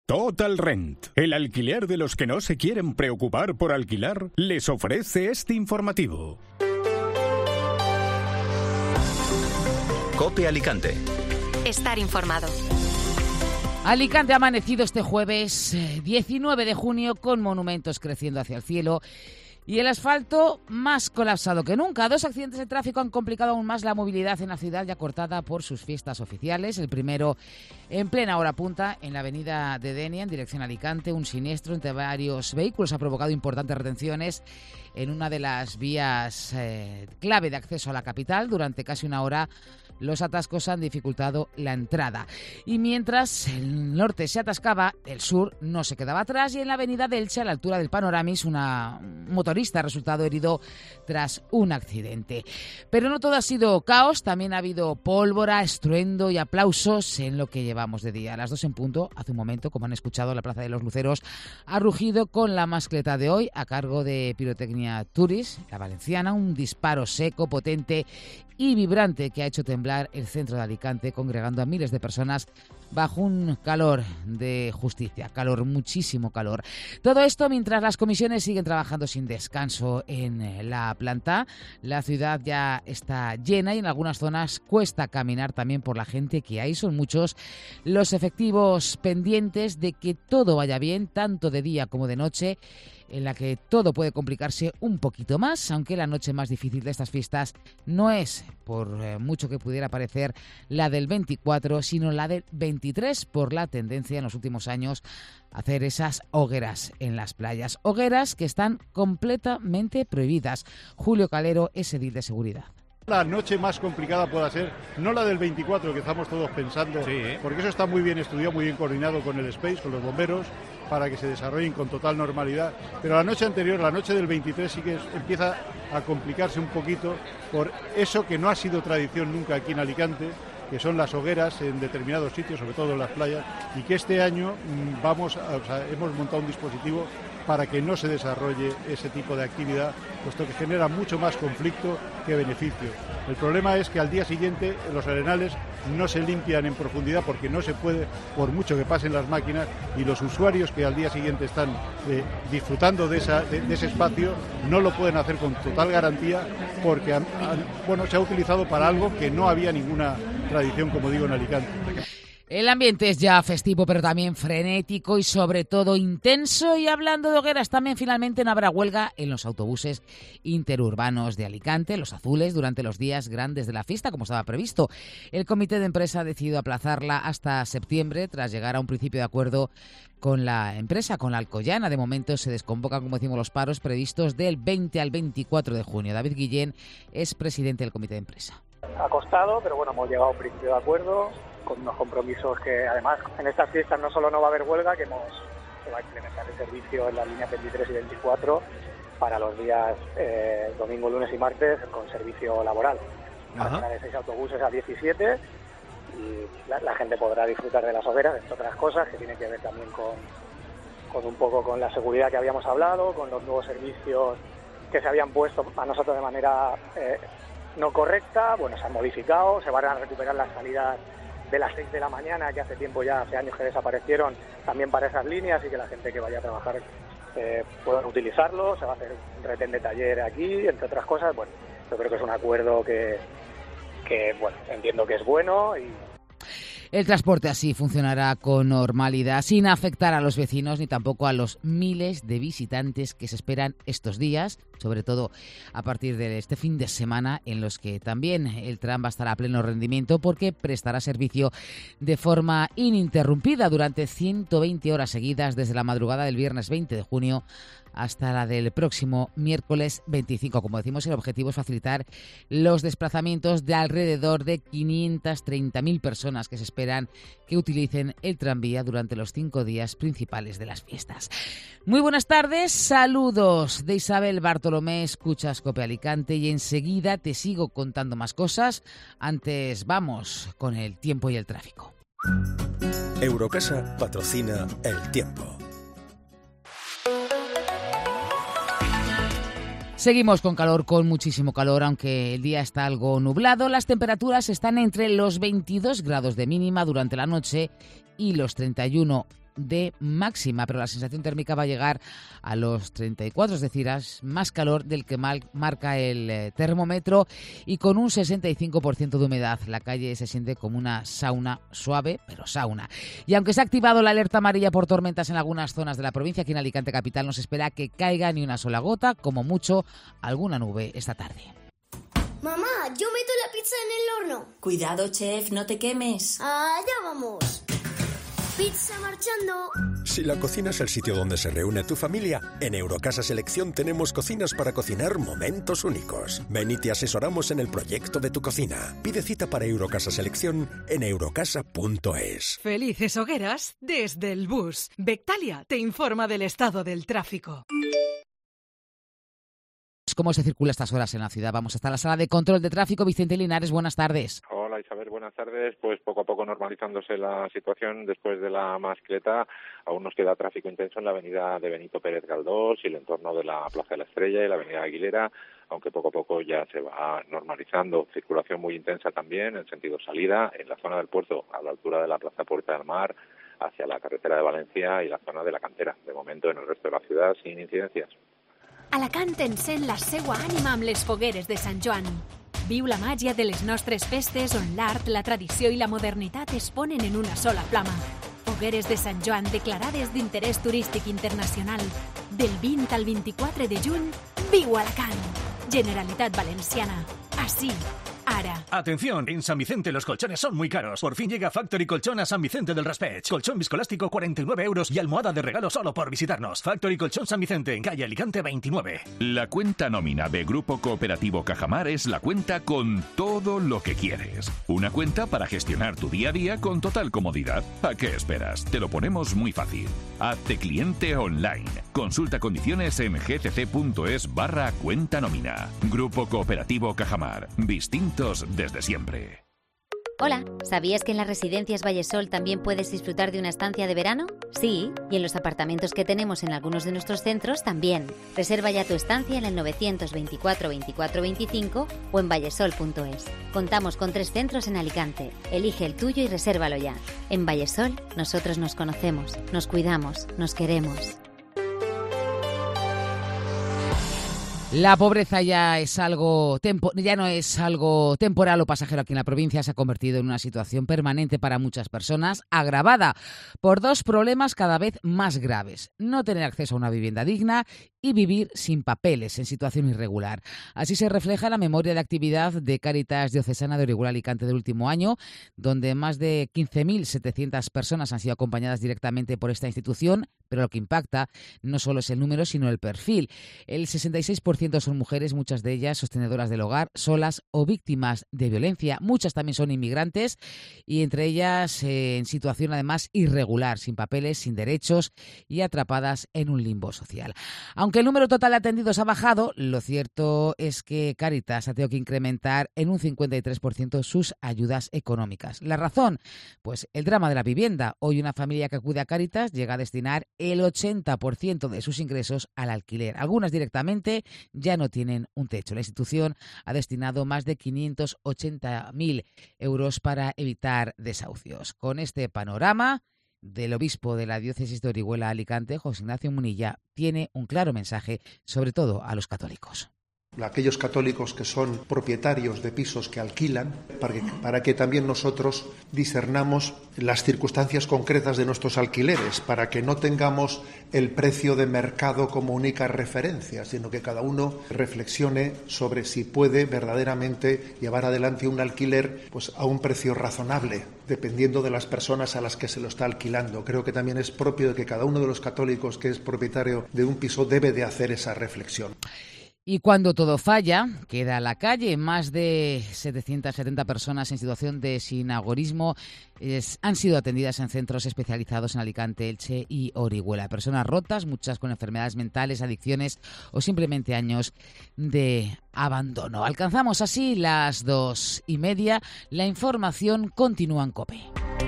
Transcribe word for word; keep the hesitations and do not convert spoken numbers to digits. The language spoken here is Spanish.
Total Rent, el alquiler de los que no se quieren preocupar por alquilar, les ofrece este informativo. COPE Alicante. Estar informado. Alicante ha amanecido este jueves diecinueve de junio con monumentos creciendo hacia el cielo y el asfalto más colapsado que nunca. Dos accidentes de tráfico han complicado aún más la movilidad en la ciudad ya cortada por sus fiestas oficiales. El primero en plena hora punta en la avenida de Denia en dirección a Alicante. Un siniestro entre varios vehículos ha provocado importantes retenciones en una de las vías eh, clave de acceso a la capital. Durante casi una hora los atascos han dificultado la entrada. Y mientras el norte se atascaba, el sur no se quedaba atrás y en la avenida de Elche, a la altura del Panoramis, una motorista ha resultado herido tras un accidente. Pero no todo ha sido caos, también ha habido pólvora, estruendo y aplausos en lo que llevamos de día. A las dos en punto, hace un momento, como han escuchado, la Plaza de los Luceros ha rugido con la mascleta de hoy a cargo de Pirotecnia Turis, la valenciana, un disparo seco, potente y vibrante que ha hecho temblar el centro de Alicante, congregando a miles de personas bajo un calor de justicia, calor, muchísimo calor. Todo esto mientras las comisiones siguen trabajando sin descanso en la planta. La ciudad ya está llena y en algunas zonas cuesta caminar también por la gente que hay. Son muchos los efectivos pendientes de que todo vaya bien, tanto de día como de noche, en la que todo puede complicarse un poquito más, aunque la noche más difícil de estas fiestas no es, por eh, mucho que pudiera parecer, la del veinticuatro, sino la del veintitrés, por la tendencia en los últimos años a hacer esas hogueras en las playas. Hogueras que están completamente prohibidas. Julio Calero es edil de seguridad. La noche más complicada puede ser, no la del veinticuatro que estamos todos pensando, sí, ¿eh? Porque eso está muy bien estudiado, muy bien coordinado con el Space, con los bomberos, para que se desarrollen con total normalidad. Pero la noche anterior, la noche del veintitrés, sí que es, empieza a complicarse un poquito por eso que no ha sido tradición nunca aquí en Alicante, que son las hogueras en determinados sitios, sobre todo en las playas, y que este año vamos, a, o sea, hemos montado un dispositivo para que no se desarrolle ese tipo de actividad, puesto que genera mucho más conflicto que beneficio. El problema es que al día siguiente los arenales no se limpian en profundidad porque no se puede, por mucho que pasen las máquinas, y los usuarios que al día siguiente están eh, disfrutando de, esa, de, de ese espacio no lo pueden hacer con total garantía porque han, han, bueno, se ha utilizado para algo que no había ninguna tradición, como digo, en Alicante. El ambiente es ya festivo, pero también frenético y sobre todo intenso. Y hablando de hogueras, también finalmente no habrá huelga en los autobuses interurbanos de Alicante, los azules, durante los días grandes de la fiesta, como estaba previsto. El comité de empresa ha decidido aplazarla hasta septiembre, tras llegar a un principio de acuerdo con la empresa, con la Alcoyana. De momento se desconvocan, como decimos, los paros previstos del veinte al veinticuatro de junio. David Guillén es presidente del comité de empresa. Ha costado, pero bueno, hemos llegado a un principio de acuerdo, con unos compromisos que además en estas fiestas no solo no va a haber huelga, que hemos se va a implementar el servicio en las líneas veintitrés y veinticuatro para los días eh, domingo, lunes y martes con servicio laboral. Pasará de seis autobuses a diecisiete y la, la gente podrá disfrutar de las hogueras, entre otras cosas que tiene que ver también con, con un poco con la seguridad que habíamos hablado, con los nuevos servicios que se habían puesto a nosotros de manera eh, no correcta. Bueno, se han modificado, se van a recuperar las salidas de las seis de la mañana, que hace tiempo ya, hace años que desaparecieron, también para esas líneas, y que la gente que vaya a trabajar eh, pueda utilizarlo. Se va a hacer un retén de taller aquí, entre otras cosas. Bueno, yo creo que es un acuerdo que, que bueno, entiendo que es bueno. Y el transporte así funcionará con normalidad, sin afectar a los vecinos ni tampoco a los miles de visitantes que se esperan estos días, sobre todo a partir de este fin de semana, en los que también el tram va a estar a pleno rendimiento porque prestará servicio de forma ininterrumpida durante ciento veinte horas seguidas desde la madrugada del viernes veinte de junio hasta la del próximo miércoles veinticinco. Como decimos, el objetivo es facilitar los desplazamientos de alrededor de quinientas treinta mil personas que se esperan que utilicen el tranvía durante los cinco días principales de las fiestas. Muy buenas tardes, saludos de Isabel Bartolomé, escuchas COPE Alicante y enseguida te sigo contando más cosas. Antes vamos con el tiempo y el tráfico. Eurocasa patrocina el tiempo. Seguimos con calor, con muchísimo calor, aunque el día está algo nublado. Las temperaturas están entre los veintidós grados de mínima durante la noche y los treinta y uno de máxima, pero la sensación térmica va a llegar a los treinta y cuatro, es decir, es más calor del que mal, marca el eh, termómetro, y con un sesenta y cinco por ciento de humedad. La calle se siente como una sauna suave, pero sauna. Y aunque se ha activado la alerta amarilla por tormentas en algunas zonas de la provincia, aquí en Alicante capital no se espera que caiga ni una sola gota, como mucho alguna nube esta tarde. Mamá, yo meto la pizza en el horno. Cuidado, chef, no te quemes. Allá vamos. Pizza marchando. Si la cocina es el sitio donde se reúne tu familia, en Eurocasa Selección tenemos cocinas para cocinar momentos únicos. Ven y te asesoramos en el proyecto de tu cocina. Pide cita para Eurocasa Selección en eurocasa punto es. Felices hogueras desde el bus. Bectalia te informa del estado del tráfico. ¿Cómo se circula estas horas en la ciudad? Vamos hasta la sala de control de tráfico. Vicente Linares, buenas tardes. Hola Isabel, buenas tardes. Pues poco a poco normalizándose la situación después de la mascleta. Aún nos queda tráfico intenso en la avenida de Benito Pérez Galdós y el entorno de la Plaza de la Estrella y la avenida Aguilera, aunque poco a poco ya se va normalizando. Circulación muy intensa también en sentido salida en la zona del puerto, a la altura de la Plaza Puerta del Mar, hacia la carretera de Valencia y la zona de la Cantera. De momento en el resto de la ciudad sin incidencias. Alacant encén la seua ànima amb les fogueres de Sant Joan. Viu la màgia de les nostres festes on l'art, la tradició i la modernitat es ponen en una sola flama. Fogueres de Sant Joan declarades d'interès turístic internacional. Del vint al vint-i-quatre de juny, viu Alacant. Generalitat Valenciana. Así, ara. Atención, en San Vicente los colchones son muy caros. Por fin llega Factory Colchón a San Vicente del Raspeig. Colchón viscoelástico cuarenta y nueve euros y almohada de regalo solo por visitarnos. Factory Colchón San Vicente, en calle Alicante veintinueve. La cuenta nómina de Grupo Cooperativo Cajamar es la cuenta con todo lo que quieres. Una cuenta para gestionar tu día a día con total comodidad. ¿A qué esperas? Te lo ponemos muy fácil. Hazte cliente online. Consulta condiciones en gcc.es barra cuenta nómina. Grupo Cooperativo Cajamar. Distintos desde siempre. Hola, ¿sabías que en las residencias Vallesol también puedes disfrutar de una estancia de verano? Sí, y en los apartamentos que tenemos en algunos de nuestros centros también. Reserva ya tu estancia en el novecientos veinticuatro veinticuatro veinticinco o en vallesol punto es. Contamos con tres centros en Alicante. Elige el tuyo y resérvalo ya. En Vallesol, nosotros nos conocemos, nos cuidamos, nos queremos. La pobreza ya es algo tempo, ya no es algo temporal o pasajero aquí en la provincia, se ha convertido en una situación permanente para muchas personas, agravada por dos problemas cada vez más graves: no tener acceso a una vivienda digna y vivir sin papeles, en situación irregular. Así se refleja la memoria de actividad de Cáritas Diocesana de Orihuela Alicante del último año, donde más de quince mil setecientas personas han sido acompañadas directamente por esta institución, pero lo que impacta no solo es el número, sino el perfil. El sesenta y seis por ciento son mujeres, muchas de ellas sostenedoras del hogar, solas o víctimas de violencia. Muchas también son inmigrantes y entre ellas eh, en situación además irregular, sin papeles, sin derechos y atrapadas en un limbo social. Aunque el número total de atendidos ha bajado, lo cierto es que Cáritas ha tenido que incrementar en un cincuenta y tres por ciento sus ayudas económicas. ¿La razón? Pues el drama de la vivienda. Hoy una familia que acude a Cáritas llega a destinar el ochenta por ciento de sus ingresos al alquiler. Algunas directamente ya no tienen un techo. La institución ha destinado más de quinientos ochenta mil euros para evitar desahucios. Con este panorama del obispo de la diócesis de Orihuela Alicante, José Ignacio Munilla, tiene un claro mensaje, sobre todo a los católicos. Aquellos católicos que son propietarios de pisos que alquilan, para que, para que también nosotros discernamos las circunstancias concretas de nuestros alquileres, para que no tengamos el precio de mercado como única referencia, sino que cada uno reflexione sobre si puede verdaderamente llevar adelante un alquiler pues, a un precio razonable, dependiendo de las personas a las que se lo está alquilando. Creo que también es propio de que cada uno de los católicos que es propietario de un piso debe de hacer esa reflexión. Y cuando todo falla, queda la calle. Más de setecientas setenta personas en situación de sinagorismo es, han sido atendidas en centros especializados en Alicante, Elche y Orihuela. Personas rotas, muchas con enfermedades mentales, adicciones o simplemente años de abandono. Alcanzamos así las dos y media. La información continúa en COPE.